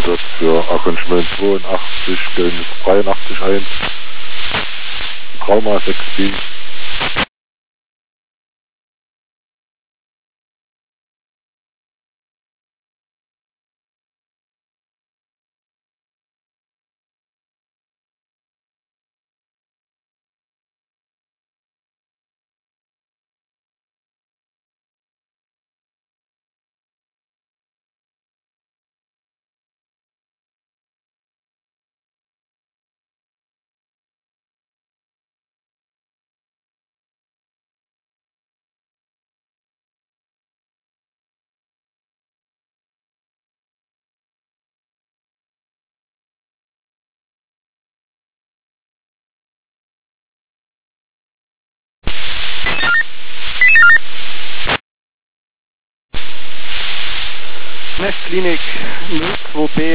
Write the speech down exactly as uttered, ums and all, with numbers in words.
Einsatz für Arrangement zweiundachtzig, Geländes dreiundachtzig eins, Trauma sechs B. Messklinik null zwei B